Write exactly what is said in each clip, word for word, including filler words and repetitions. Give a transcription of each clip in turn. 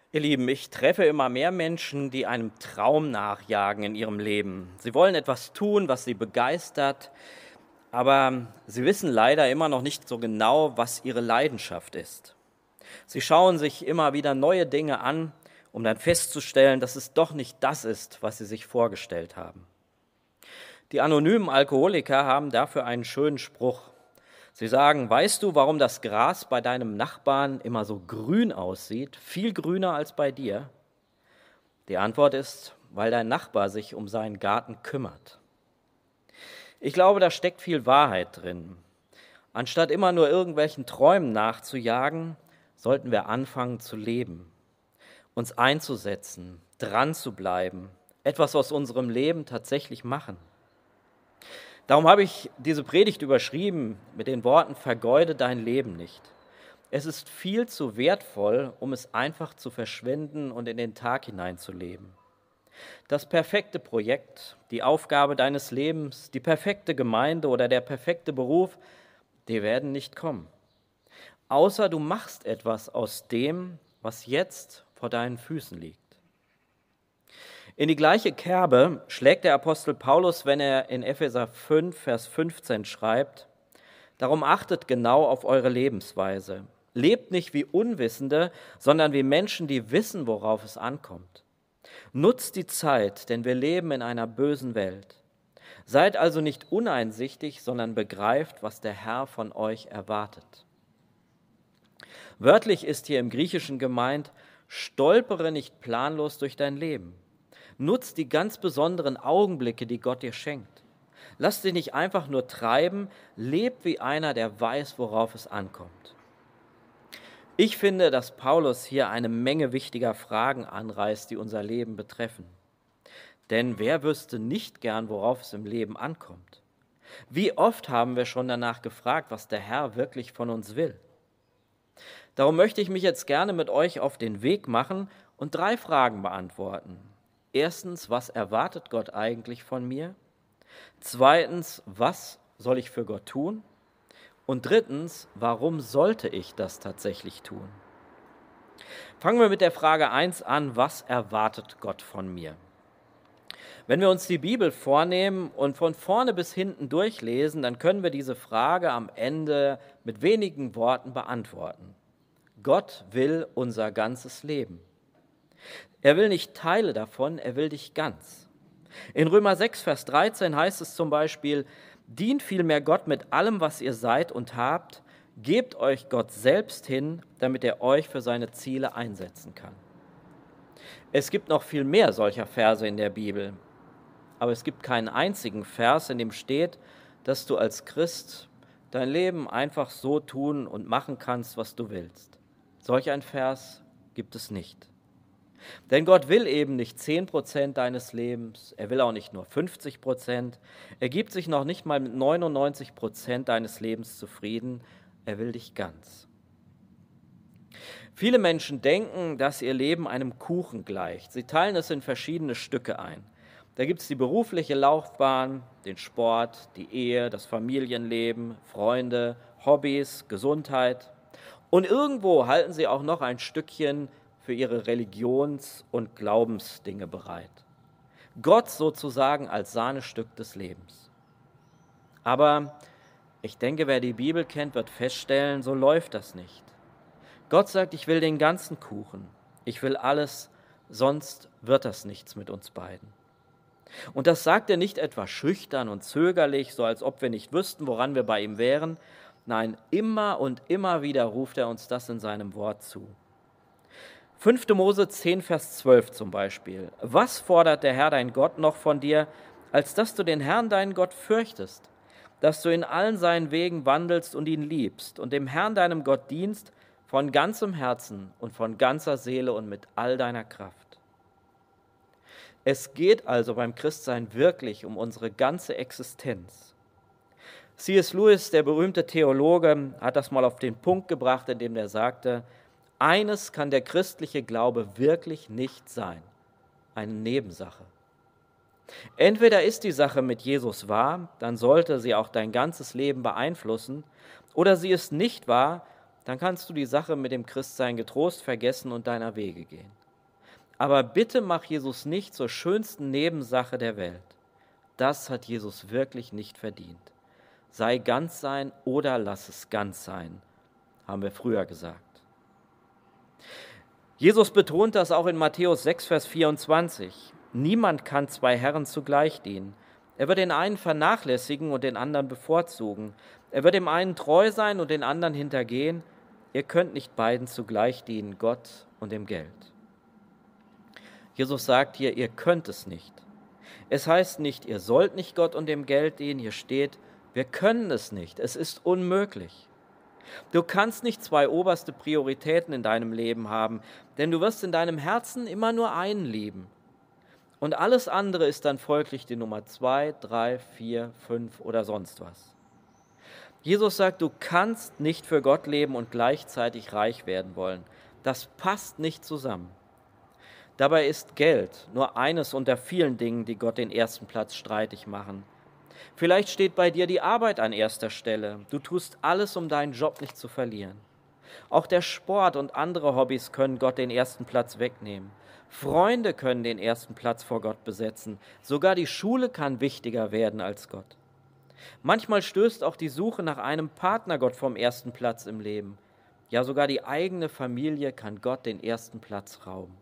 Ihr Lieben, ich treffe immer mehr Menschen, die einem Traum nachjagen in ihrem Leben. Sie wollen etwas tun, was sie begeistert, aber sie wissen leider immer noch nicht so genau, was ihre Leidenschaft ist. Sie schauen sich immer wieder neue Dinge an, um dann festzustellen, dass es doch nicht das ist, was sie sich vorgestellt haben. Die anonymen Alkoholiker haben dafür einen schönen Spruch. Sie sagen, weißt du, warum das Gras bei deinem Nachbarn immer so grün aussieht, viel grüner als bei dir? Die Antwort ist, weil dein Nachbar sich um seinen Garten kümmert. Ich glaube, da steckt viel Wahrheit drin. Anstatt immer nur irgendwelchen Träumen nachzujagen, sollten wir anfangen zu leben, uns einzusetzen, dran zu bleiben, etwas aus unserem Leben tatsächlich machen. Darum habe ich diese Predigt überschrieben mit den Worten, vergeude dein Leben nicht. Es ist viel zu wertvoll, um es einfach zu verschwenden und in den Tag hineinzuleben. Das perfekte Projekt, die Aufgabe deines Lebens, die perfekte Gemeinde oder der perfekte Beruf, die werden nicht kommen. Außer du machst etwas aus dem, was jetzt vor deinen Füßen liegt. In die gleiche Kerbe schlägt der Apostel Paulus, wenn er in Epheser fünf, Vers fünfzehn schreibt, darum achtet genau auf eure Lebensweise. Lebt nicht wie Unwissende, sondern wie Menschen, die wissen, worauf es ankommt. Nutzt die Zeit, denn wir leben in einer bösen Welt. Seid also nicht uneinsichtig, sondern begreift, was der Herr von euch erwartet. Wörtlich ist hier im Griechischen gemeint, stolpere nicht planlos durch dein Leben. Nutz die ganz besonderen Augenblicke, die Gott dir schenkt. Lass dich nicht einfach nur treiben, leb wie einer, der weiß, worauf es ankommt. Ich finde, dass Paulus hier eine Menge wichtiger Fragen anreißt, die unser Leben betreffen. Denn wer wüsste nicht gern, worauf es im Leben ankommt? Wie oft haben wir schon danach gefragt, was der Herr wirklich von uns will? Darum möchte ich mich jetzt gerne mit euch auf den Weg machen und drei Fragen beantworten. Erstens, was erwartet Gott eigentlich von mir? Zweitens, was soll ich für Gott tun? Und drittens, warum sollte ich das tatsächlich tun? Fangen wir mit der Frage eins an, was erwartet Gott von mir? Wenn wir uns die Bibel vornehmen und von vorne bis hinten durchlesen, dann können wir diese Frage am Ende mit wenigen Worten beantworten. Gott will unser ganzes Leben. Er will nicht Teile davon, er will dich ganz. In Römer sechs, Vers dreizehn heißt es zum Beispiel, dient vielmehr Gott mit allem, was ihr seid und habt, gebt euch Gott selbst hin, damit er euch für seine Ziele einsetzen kann. Es gibt noch viel mehr solcher Verse in der Bibel, aber es gibt keinen einzigen Vers, in dem steht, dass du als Christ dein Leben einfach so tun und machen kannst, was du willst. Solch ein Vers gibt es nicht. Denn Gott will eben nicht zehn Prozent deines Lebens, er will auch nicht nur fünfzig Prozent, er gibt sich noch nicht mal mit neunundneunzig Prozent deines Lebens zufrieden, er will dich ganz. Viele Menschen denken, dass ihr Leben einem Kuchen gleicht. Sie teilen es in verschiedene Stücke ein. Da gibt es die berufliche Laufbahn, den Sport, die Ehe, das Familienleben, Freunde, Hobbys, Gesundheit. Und irgendwo halten sie auch noch ein Stückchen für ihre Religions- und Glaubensdinge bereit. Gott sozusagen als Sahnestück des Lebens. Aber ich denke, wer die Bibel kennt, wird feststellen, so läuft das nicht. Gott sagt, ich will den ganzen Kuchen. Ich will alles, sonst wird das nichts mit uns beiden. Und das sagt er nicht etwa schüchtern und zögerlich, so als ob wir nicht wüssten, woran wir bei ihm wären. Nein, immer und immer wieder ruft er uns das in seinem Wort zu. fünfte Mose zehn, Vers zwölf zum Beispiel. Was fordert der Herr dein Gott noch von dir, als dass du den Herrn deinen Gott fürchtest, dass du in allen seinen Wegen wandelst und ihn liebst und dem Herrn deinem Gott dienst von ganzem Herzen und von ganzer Seele und mit all deiner Kraft. Es geht also beim Christsein wirklich um unsere ganze Existenz. C S Lewis, der berühmte Theologe, hat das mal auf den Punkt gebracht, indem er sagte, eines kann der christliche Glaube wirklich nicht sein, eine Nebensache. Entweder ist die Sache mit Jesus wahr, dann sollte sie auch dein ganzes Leben beeinflussen, oder sie ist nicht wahr, dann kannst du die Sache mit dem Christsein getrost vergessen und deiner Wege gehen. Aber bitte mach Jesus nicht zur schönsten Nebensache der Welt. Das hat Jesus wirklich nicht verdient. Sei ganz sein oder lass es ganz sein, haben wir früher gesagt. Jesus betont das auch in Matthäus sechs, Vers vierundzwanzig. Niemand kann zwei Herren zugleich dienen. Er wird den einen vernachlässigen und den anderen bevorzugen. Er wird dem einen treu sein und den anderen hintergehen. Ihr könnt nicht beiden zugleich dienen, Gott und dem Geld. Jesus sagt hier, ihr könnt es nicht. Es heißt nicht, ihr sollt nicht Gott und dem Geld dienen. Hier steht, wir können es nicht. Es ist unmöglich. Du kannst nicht zwei oberste Prioritäten in deinem Leben haben, denn du wirst in deinem Herzen immer nur einen lieben. Und alles andere ist dann folglich die Nummer zwei, drei, vier, fünf oder sonst was. Jesus sagt, du kannst nicht für Gott leben und gleichzeitig reich werden wollen. Das passt nicht zusammen. Dabei ist Geld nur eines unter vielen Dingen, die Gott den ersten Platz streitig machen. Vielleicht steht bei dir die Arbeit an erster Stelle. Du tust alles, um deinen Job nicht zu verlieren. Auch der Sport und andere Hobbys können Gott den ersten Platz wegnehmen. Freunde können den ersten Platz vor Gott besetzen. Sogar die Schule kann wichtiger werden als Gott. Manchmal stößt auch die Suche nach einem Partner Gott vom ersten Platz im Leben. Ja, sogar die eigene Familie kann Gott den ersten Platz rauben.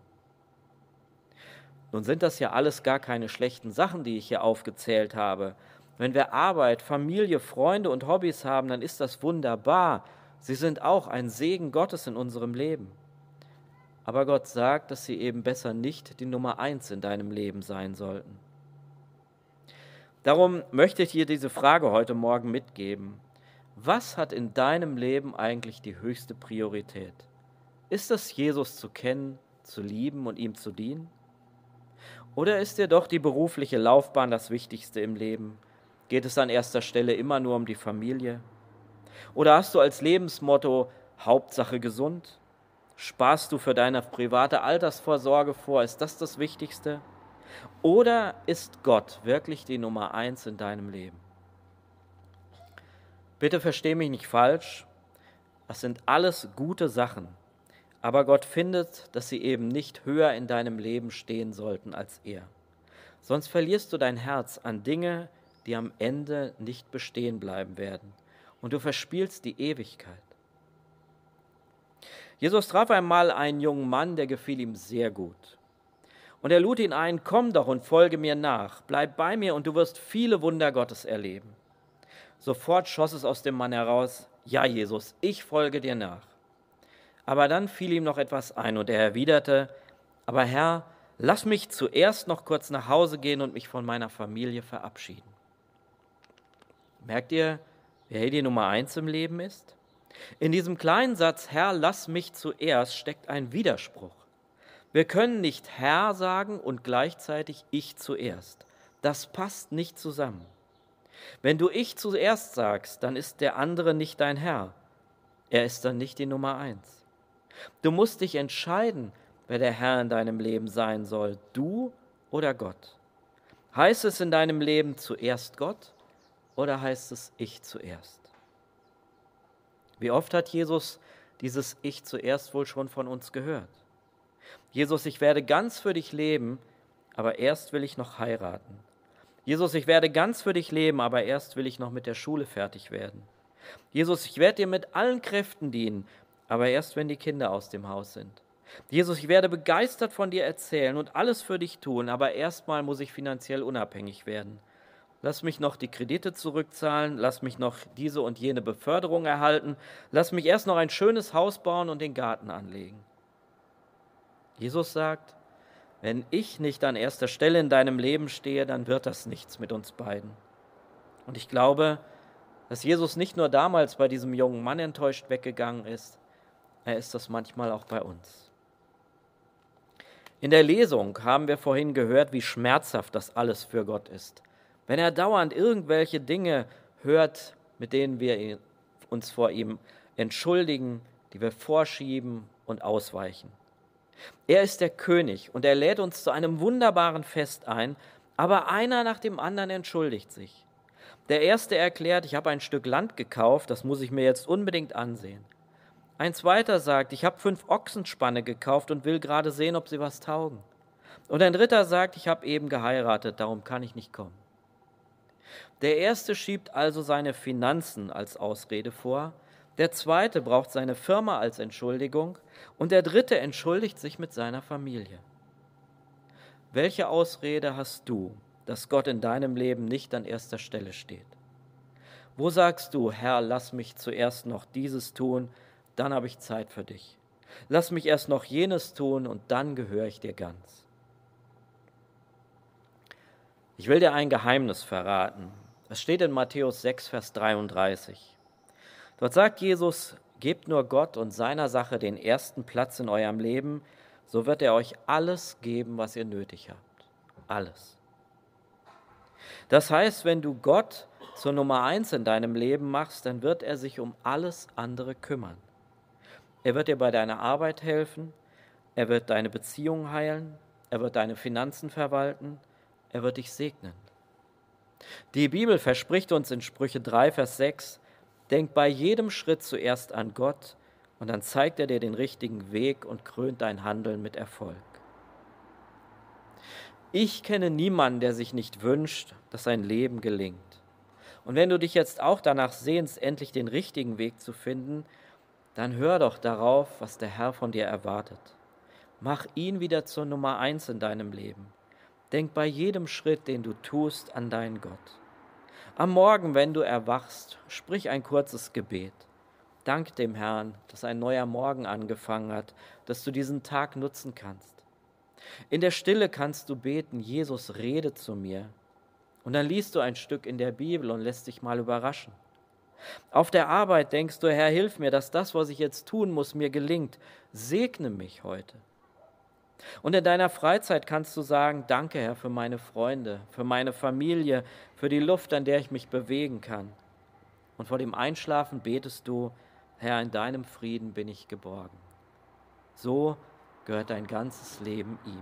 Nun sind das ja alles gar keine schlechten Sachen, die ich hier aufgezählt habe. Wenn wir Arbeit, Familie, Freunde und Hobbys haben, dann ist das wunderbar. Sie sind auch ein Segen Gottes in unserem Leben. Aber Gott sagt, dass sie eben besser nicht die Nummer eins in deinem Leben sein sollten. Darum möchte ich dir diese Frage heute Morgen mitgeben. Was hat in deinem Leben eigentlich die höchste Priorität? Ist es, Jesus zu kennen, zu lieben und ihm zu dienen? Oder ist dir doch die berufliche Laufbahn das Wichtigste im Leben? Geht es an erster Stelle immer nur um die Familie? Oder hast du als Lebensmotto Hauptsache gesund? Sparst du für deine private Altersvorsorge vor? Ist das das Wichtigste? Oder ist Gott wirklich die Nummer eins in deinem Leben? Bitte versteh mich nicht falsch, das sind alles gute Sachen, aber Gott findet, dass sie eben nicht höher in deinem Leben stehen sollten als er. Sonst verlierst du dein Herz an Dinge, die am Ende nicht bestehen bleiben werden und du verspielst die Ewigkeit. Jesus traf einmal einen jungen Mann, der gefiel ihm sehr gut. Und er lud ihn ein, komm doch und folge mir nach, bleib bei mir und du wirst viele Wunder Gottes erleben. Sofort schoss es aus dem Mann heraus, ja Jesus, ich folge dir nach. Aber dann fiel ihm noch etwas ein und er erwiderte, aber Herr, lass mich zuerst noch kurz nach Hause gehen und mich von meiner Familie verabschieden. Merkt ihr, wer hier die Nummer eins im Leben ist? In diesem kleinen Satz, Herr, lass mich zuerst, steckt ein Widerspruch. Wir können nicht Herr sagen und gleichzeitig ich zuerst. Das passt nicht zusammen. Wenn du ich zuerst sagst, dann ist der andere nicht dein Herr. Er ist dann nicht die Nummer eins. Du musst dich entscheiden, wer der Herr in deinem Leben sein soll, du oder Gott. Heißt es in deinem Leben zuerst Gott oder heißt es ich zuerst? Wie oft hat Jesus dieses Ich zuerst wohl schon von uns gehört? Jesus, ich werde ganz für dich leben, aber erst will ich noch heiraten. Jesus, ich werde ganz für dich leben, aber erst will ich noch mit der Schule fertig werden. Jesus, ich werde dir mit allen Kräften dienen, aber erst wenn die Kinder aus dem Haus sind. Jesus, ich werde begeistert von dir erzählen und alles für dich tun, aber erstmal muss ich finanziell unabhängig werden. Lass mich noch die Kredite zurückzahlen, lass mich noch diese und jene Beförderung erhalten, lass mich erst noch ein schönes Haus bauen und den Garten anlegen. Jesus sagt, wenn ich nicht an erster Stelle in deinem Leben stehe, dann wird das nichts mit uns beiden. Und ich glaube, dass Jesus nicht nur damals bei diesem jungen Mann enttäuscht weggegangen ist, er ist das manchmal auch bei uns. In der Lesung haben wir vorhin gehört, wie schmerzhaft das alles für Gott ist. Wenn er dauernd irgendwelche Dinge hört, mit denen wir uns vor ihm entschuldigen, die wir vorschieben und ausweichen. Er ist der König und er lädt uns zu einem wunderbaren Fest ein, aber einer nach dem anderen entschuldigt sich. Der Erste erklärt, ich habe ein Stück Land gekauft, das muss ich mir jetzt unbedingt ansehen. Ein zweiter sagt, ich habe fünf Ochsenspanne gekauft und will gerade sehen, ob sie was taugen. Und ein dritter sagt, ich habe eben geheiratet, darum kann ich nicht kommen. Der erste schiebt also seine Finanzen als Ausrede vor, der zweite braucht seine Firma als Entschuldigung und der dritte entschuldigt sich mit seiner Familie. Welche Ausrede hast du, dass Gott in deinem Leben nicht an erster Stelle steht? Wo sagst du, Herr, lass mich zuerst noch dieses tun, dann habe ich Zeit für dich. Lass mich erst noch jenes tun und dann gehöre ich dir ganz. Ich will dir ein Geheimnis verraten. Es steht in Matthäus sechs, Vers dreiunddreißig. Dort sagt Jesus, gebt nur Gott und seiner Sache den ersten Platz in eurem Leben, so wird er euch alles geben, was ihr nötig habt. Alles. Das heißt, wenn du Gott zur Nummer eins in deinem Leben machst, dann wird er sich um alles andere kümmern. Er wird dir bei deiner Arbeit helfen, er wird deine Beziehung heilen, er wird deine Finanzen verwalten, er wird dich segnen. Die Bibel verspricht uns in Sprüche drei, Vers sechs, denk bei jedem Schritt zuerst an Gott und dann zeigt er dir den richtigen Weg und krönt dein Handeln mit Erfolg. Ich kenne niemanden, der sich nicht wünscht, dass sein Leben gelingt. Und wenn du dich jetzt auch danach sehnst, endlich den richtigen Weg zu finden, dann hör doch darauf, was der Herr von dir erwartet. Mach ihn wieder zur Nummer eins in deinem Leben. Denk bei jedem Schritt, den du tust, an deinen Gott. Am Morgen, wenn du erwachst, sprich ein kurzes Gebet. Dank dem Herrn, dass ein neuer Morgen angefangen hat, dass du diesen Tag nutzen kannst. In der Stille kannst du beten, Jesus, rede zu mir. Und dann liest du ein Stück in der Bibel und lässt dich mal überraschen. Auf der Arbeit denkst du, Herr, hilf mir, dass das, was ich jetzt tun muss, mir gelingt. Segne mich heute. Und in deiner Freizeit kannst du sagen, danke, Herr, für meine Freunde, für meine Familie, für die Luft, an der ich mich bewegen kann. Und vor dem Einschlafen betest du, Herr, in deinem Frieden bin ich geborgen. So gehört dein ganzes Leben ihm.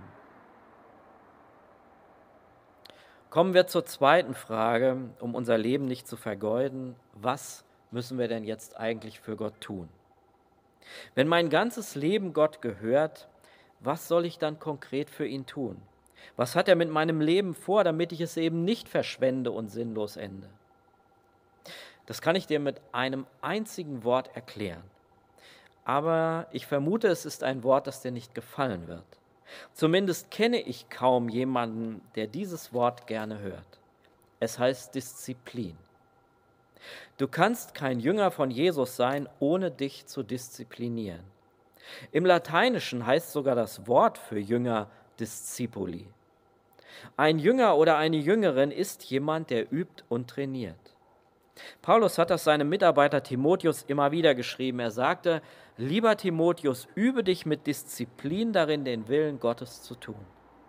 Kommen wir zur zweiten Frage, um unser Leben nicht zu vergeuden. Was müssen wir denn jetzt eigentlich für Gott tun? Wenn mein ganzes Leben Gott gehört, was soll ich dann konkret für ihn tun? Was hat er mit meinem Leben vor, damit ich es eben nicht verschwende und sinnlos ende? Das kann ich dir mit einem einzigen Wort erklären. Aber ich vermute, es ist ein Wort, das dir nicht gefallen wird. Zumindest kenne ich kaum jemanden, der dieses Wort gerne hört. Es heißt Disziplin. Du kannst kein Jünger von Jesus sein, ohne dich zu disziplinieren. Im Lateinischen heißt sogar das Wort für Jünger Discipuli. Ein Jünger oder eine Jüngerin ist jemand, der übt und trainiert. Paulus hat das seinem Mitarbeiter Timotheus immer wieder geschrieben. Er sagte, lieber Timotheus, übe dich mit Disziplin darin, den Willen Gottes zu tun.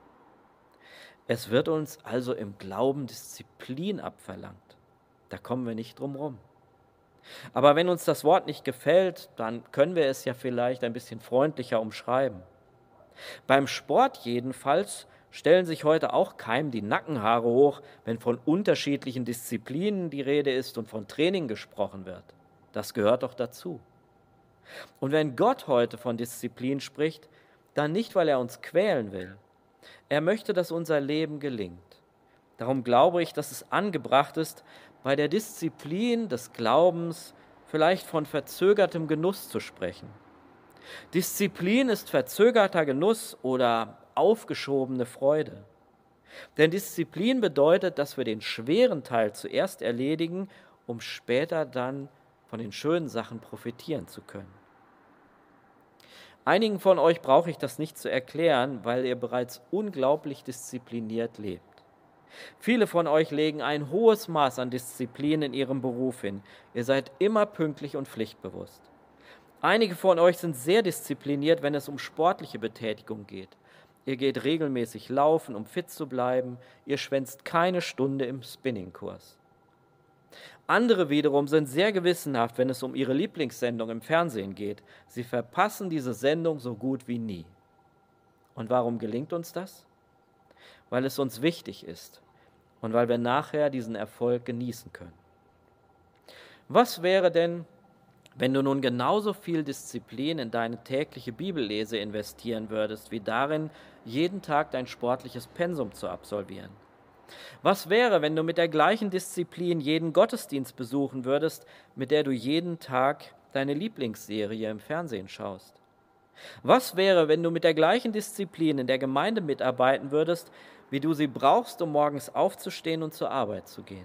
Es wird uns also im Glauben Disziplin abverlangt. Da kommen wir nicht drum rum. Aber wenn uns das Wort nicht gefällt, dann können wir es ja vielleicht ein bisschen freundlicher umschreiben. Beim Sport jedenfalls stellen sich heute auch keinem die Nackenhaare hoch, wenn von unterschiedlichen Disziplinen die Rede ist und von Training gesprochen wird. Das gehört doch dazu. Und wenn Gott heute von Disziplin spricht, dann nicht, weil er uns quälen will. Er möchte, dass unser Leben gelingt. Darum glaube ich, dass es angebracht ist, bei der Disziplin des Glaubens vielleicht von verzögertem Genuss zu sprechen. Disziplin ist verzögerter Genuss oder aufgeschobene Freude. Denn Disziplin bedeutet, dass wir den schweren Teil zuerst erledigen, um später dann von den schönen Sachen profitieren zu können. Einigen von euch brauche ich das nicht zu erklären, weil ihr bereits unglaublich diszipliniert lebt. Viele von euch legen ein hohes Maß an Disziplin in ihrem Beruf hin. Ihr seid immer pünktlich und pflichtbewusst. Einige von euch sind sehr diszipliniert, wenn es um sportliche Betätigung geht. Ihr geht regelmäßig laufen, um fit zu bleiben. Ihr schwänzt keine Stunde im Spinningkurs. Andere wiederum sind sehr gewissenhaft, wenn es um ihre Lieblingssendung im Fernsehen geht. Sie verpassen diese Sendung so gut wie nie. Und warum gelingt uns das? Weil es uns wichtig ist und weil wir nachher diesen Erfolg genießen können. Was wäre denn, Wenn du nun genauso viel Disziplin in deine tägliche Bibellese investieren würdest, wie darin, jeden Tag dein sportliches Pensum zu absolvieren? Was wäre, wenn du mit der gleichen Disziplin jeden Gottesdienst besuchen würdest, mit der du jeden Tag deine Lieblingsserie im Fernsehen schaust? Was wäre, wenn du mit der gleichen Disziplin in der Gemeinde mitarbeiten würdest, wie du sie brauchst, um morgens aufzustehen und zur Arbeit zu gehen?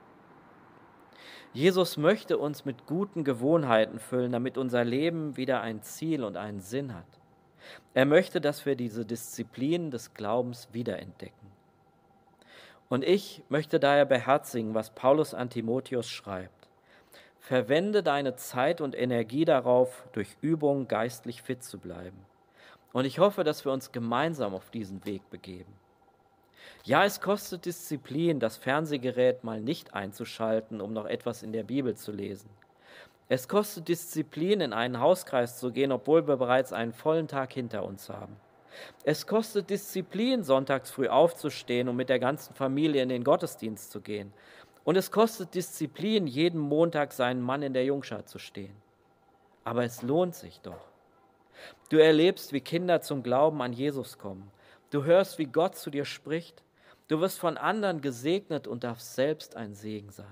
Jesus möchte uns mit guten Gewohnheiten füllen, damit unser Leben wieder ein Ziel und einen Sinn hat. Er möchte, dass wir diese Disziplin des Glaubens wiederentdecken. Und ich möchte daher beherzigen, was Paulus an Timotheus schreibt. Verwende deine Zeit und Energie darauf, durch Übung geistlich fit zu bleiben. Und ich hoffe, dass wir uns gemeinsam auf diesen Weg begeben. Ja, es kostet Disziplin, das Fernsehgerät mal nicht einzuschalten, um noch etwas in der Bibel zu lesen. Es kostet Disziplin, in einen Hauskreis zu gehen, obwohl wir bereits einen vollen Tag hinter uns haben. Es kostet Disziplin, sonntags früh aufzustehen und mit der ganzen Familie in den Gottesdienst zu gehen. Und es kostet Disziplin, jeden Montag seinen Mann in der Jungschar zu stehen. Aber es lohnt sich doch. Du erlebst, wie Kinder zum Glauben an Jesus kommen. Du hörst, wie Gott zu dir spricht. Du wirst von anderen gesegnet und darfst selbst ein Segen sein.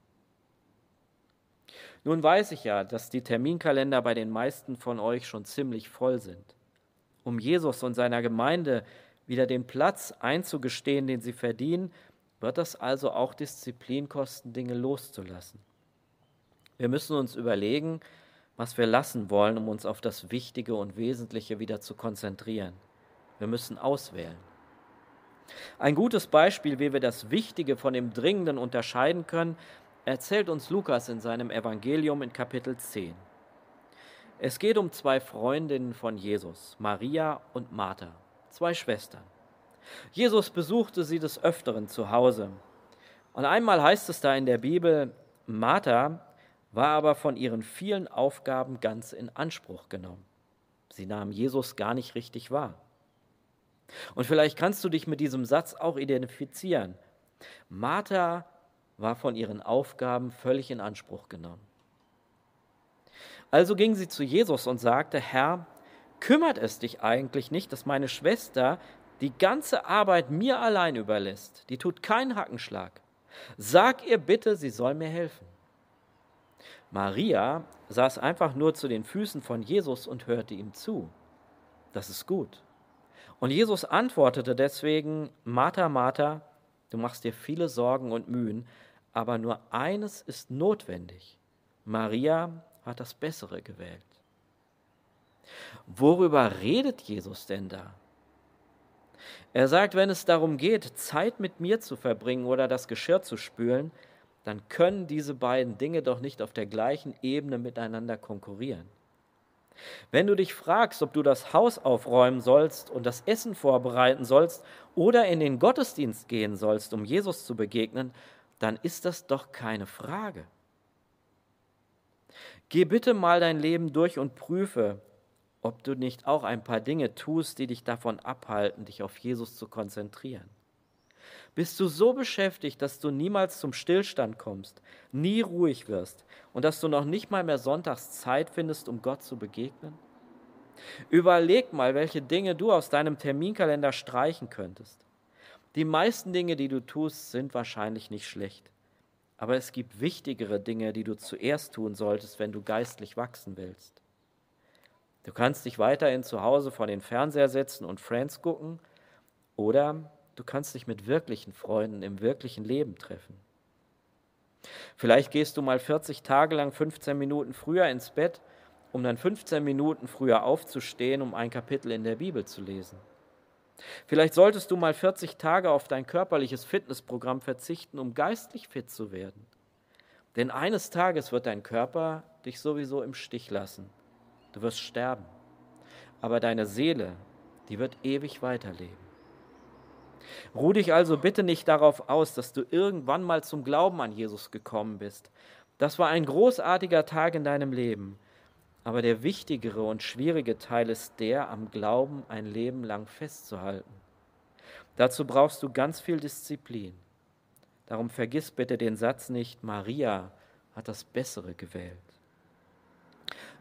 Nun weiß ich ja, dass die Terminkalender bei den meisten von euch schon ziemlich voll sind. Um Jesus und seiner Gemeinde wieder den Platz einzugestehen, den sie verdienen, wird das also auch Disziplin kosten, Dinge loszulassen. Wir müssen uns überlegen, was wir lassen wollen, um uns auf das Wichtige und Wesentliche wieder zu konzentrieren. Wir müssen auswählen. Ein gutes Beispiel, wie wir das Wichtige von dem Dringenden unterscheiden können, erzählt uns Lukas in seinem Evangelium in Kapitel zehn. Es geht um zwei Freundinnen von Jesus, Maria und Martha, zwei Schwestern. Jesus besuchte sie des Öfteren zu Hause. Und einmal heißt es da in der Bibel, Martha war aber von ihren vielen Aufgaben ganz in Anspruch genommen. Sie nahm Jesus gar nicht richtig wahr. Und vielleicht kannst du dich mit diesem Satz auch identifizieren. Martha war von ihren Aufgaben völlig in Anspruch genommen. Also ging sie zu Jesus und sagte, Herr, kümmert es dich eigentlich nicht, dass meine Schwester die ganze Arbeit mir allein überlässt? Die tut keinen Hackenschlag. Sag ihr bitte, sie soll mir helfen. Maria saß einfach nur zu den Füßen von Jesus und hörte ihm zu. Das ist gut. Und Jesus antwortete deswegen, Martha, Martha, du machst dir viele Sorgen und Mühen, aber nur eines ist notwendig. Maria hat das Bessere gewählt. Worüber redet Jesus denn da? Er sagt, wenn es darum geht, Zeit mit mir zu verbringen oder das Geschirr zu spülen, dann können diese beiden Dinge doch nicht auf der gleichen Ebene miteinander konkurrieren. Wenn du dich fragst, ob du das Haus aufräumen sollst und das Essen vorbereiten sollst oder in den Gottesdienst gehen sollst, um Jesus zu begegnen, dann ist das doch keine Frage. Geh bitte mal dein Leben durch und prüfe, ob du nicht auch ein paar Dinge tust, die dich davon abhalten, dich auf Jesus zu konzentrieren. Bist du so beschäftigt, dass du niemals zum Stillstand kommst, nie ruhig wirst und dass du noch nicht mal mehr sonntags Zeit findest, um Gott zu begegnen? Überleg mal, welche Dinge du aus deinem Terminkalender streichen könntest. Die meisten Dinge, die du tust, sind wahrscheinlich nicht schlecht. Aber es gibt wichtigere Dinge, die du zuerst tun solltest, wenn du geistlich wachsen willst. Du kannst dich weiterhin zu Hause vor den Fernseher setzen und Friends gucken oder du kannst dich mit wirklichen Freunden im wirklichen Leben treffen. Vielleicht gehst du mal vierzig Tage lang fünfzehn Minuten früher ins Bett, um dann fünfzehn Minuten früher aufzustehen, um ein Kapitel in der Bibel zu lesen. Vielleicht solltest du mal vierzig Tage auf dein körperliches Fitnessprogramm verzichten, um geistlich fit zu werden. Denn eines Tages wird dein Körper dich sowieso im Stich lassen. Du wirst sterben. Aber deine Seele, die wird ewig weiterleben. Ruh dich also bitte nicht darauf aus, dass du irgendwann mal zum Glauben an Jesus gekommen bist. Das war ein großartiger Tag in deinem Leben. Aber der wichtigere und schwierige Teil ist der, am Glauben ein Leben lang festzuhalten. Dazu brauchst du ganz viel Disziplin. Darum vergiss bitte den Satz nicht, Maria hat das Bessere gewählt.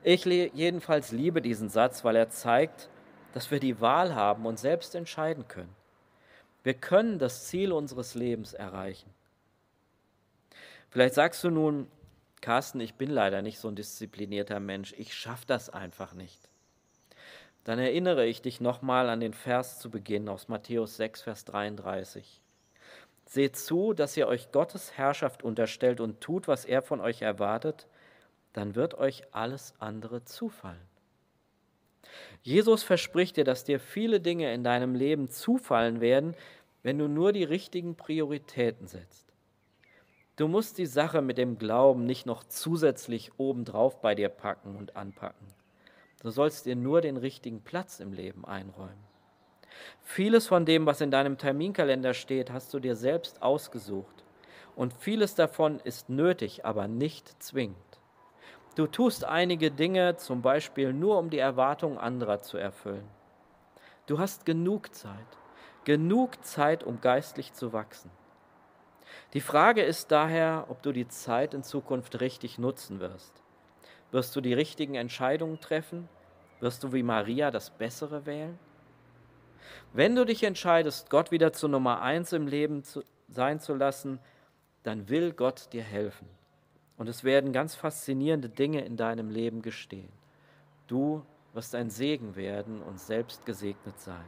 Ich le- jedenfalls liebe diesen Satz, weil er zeigt, dass wir die Wahl haben und selbst entscheiden können. Wir können das Ziel unseres Lebens erreichen. Vielleicht sagst du nun, Carsten, ich bin leider nicht so ein disziplinierter Mensch, ich schaffe das einfach nicht. Dann erinnere ich dich nochmal an den Vers zu Beginn aus Matthäus sechs, Vers dreiunddreißig. Seht zu, dass ihr euch Gottes Herrschaft unterstellt und tut, was er von euch erwartet, dann wird euch alles andere zufallen. Jesus verspricht dir, dass dir viele Dinge in deinem Leben zufallen werden, wenn du nur die richtigen Prioritäten setzt. Du musst die Sache mit dem Glauben nicht noch zusätzlich obendrauf bei dir packen und anpacken. Du sollst dir nur den richtigen Platz im Leben einräumen. Vieles von dem, was in deinem Terminkalender steht, hast du dir selbst ausgesucht. Und vieles davon ist nötig, aber nicht zwingend. Du tust einige Dinge zum Beispiel nur, um die Erwartungen anderer zu erfüllen. Du hast genug Zeit, genug Zeit, um geistlich zu wachsen. Die Frage ist daher, ob du die Zeit in Zukunft richtig nutzen wirst. Wirst du die richtigen Entscheidungen treffen? Wirst du wie Maria das Bessere wählen? Wenn du dich entscheidest, Gott wieder zur Nummer eins im Leben zu, sein zu lassen, dann will Gott dir helfen. Und es werden ganz faszinierende Dinge in deinem Leben geschehen. Du wirst ein Segen werden und selbst gesegnet sein.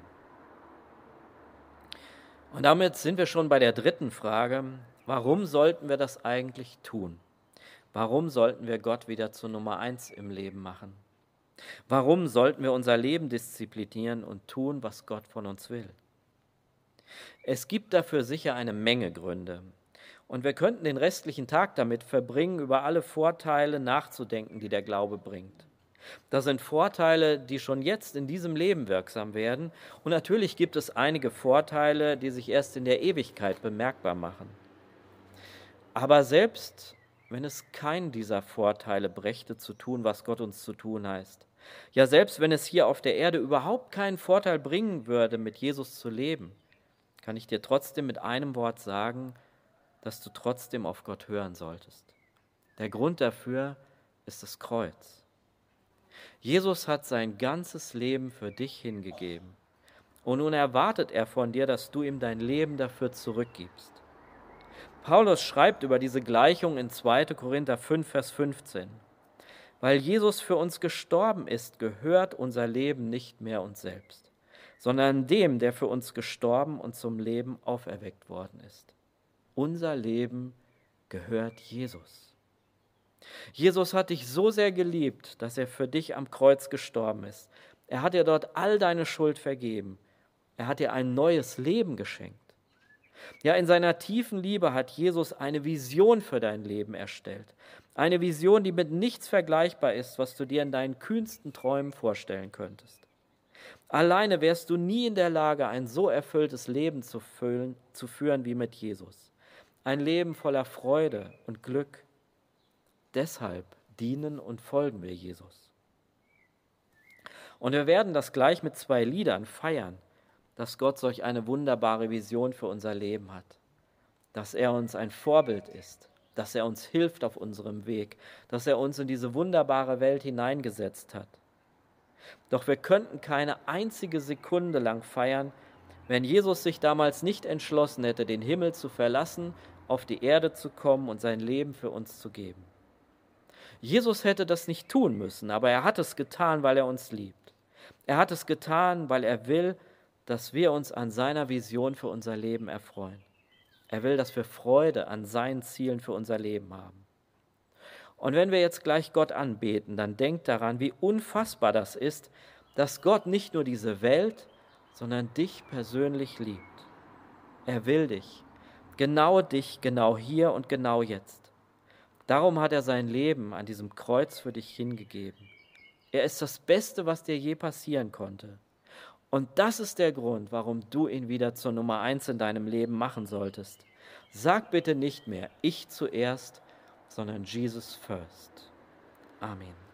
Und damit sind wir schon bei der dritten Frage. Warum sollten wir das eigentlich tun? Warum sollten wir Gott wieder zur Nummer eins im Leben machen? Warum sollten wir unser Leben disziplinieren und tun, was Gott von uns will? Es gibt dafür sicher eine Menge Gründe. Und wir könnten den restlichen Tag damit verbringen, über alle Vorteile nachzudenken, die der Glaube bringt. Das sind Vorteile, die schon jetzt in diesem Leben wirksam werden. Und natürlich gibt es einige Vorteile, die sich erst in der Ewigkeit bemerkbar machen. Aber selbst wenn es keinen dieser Vorteile brächte, zu tun, was Gott uns zu tun heißt, ja, selbst wenn es hier auf der Erde überhaupt keinen Vorteil bringen würde, mit Jesus zu leben, kann ich dir trotzdem mit einem Wort sagen, dass du trotzdem auf Gott hören solltest. Der Grund dafür ist das Kreuz. Jesus hat sein ganzes Leben für dich hingegeben. Und nun erwartet er von dir, dass du ihm dein Leben dafür zurückgibst. Paulus schreibt über diese Gleichung in zweiter Korinther fünf, Vers fünfzehn. Weil Jesus für uns gestorben ist, gehört unser Leben nicht mehr uns selbst, sondern dem, der für uns gestorben und zum Leben auferweckt worden ist. Unser Leben gehört Jesus. Jesus hat dich so sehr geliebt, dass er für dich am Kreuz gestorben ist. Er hat dir dort all deine Schuld vergeben. Er hat dir ein neues Leben geschenkt. Ja, in seiner tiefen Liebe hat Jesus eine Vision für dein Leben erstellt. Eine Vision, die mit nichts vergleichbar ist, was du dir in deinen kühnsten Träumen vorstellen könntest. Alleine wärst du nie in der Lage, ein so erfülltes Leben zu, füllen, zu führen wie mit Jesus. Ein Leben voller Freude und Glück. Deshalb dienen und folgen wir Jesus. Und wir werden das gleich mit zwei Liedern feiern, dass Gott solch eine wunderbare Vision für unser Leben hat, dass er uns ein Vorbild ist, dass er uns hilft auf unserem Weg, dass er uns in diese wunderbare Welt hineingesetzt hat. Doch wir könnten keine einzige Sekunde lang feiern, wenn Jesus sich damals nicht entschlossen hätte, den Himmel zu verlassen, auf die Erde zu kommen und sein Leben für uns zu geben. Jesus hätte das nicht tun müssen, aber er hat es getan, weil er uns liebt. Er hat es getan, weil er will, dass wir uns an seiner Vision für unser Leben erfreuen. Er will, dass wir Freude an seinen Zielen für unser Leben haben. Und wenn wir jetzt gleich Gott anbeten, dann denkt daran, wie unfassbar das ist, dass Gott nicht nur diese Welt, sondern dich persönlich liebt. Er will dich, genau dich, genau hier und genau jetzt. Darum hat er sein Leben an diesem Kreuz für dich hingegeben. Er ist das Beste, was dir je passieren konnte. Und das ist der Grund, warum du ihn wieder zur Nummer eins in deinem Leben machen solltest. Sag bitte nicht mehr, ich zuerst, sondern Jesus first. Amen.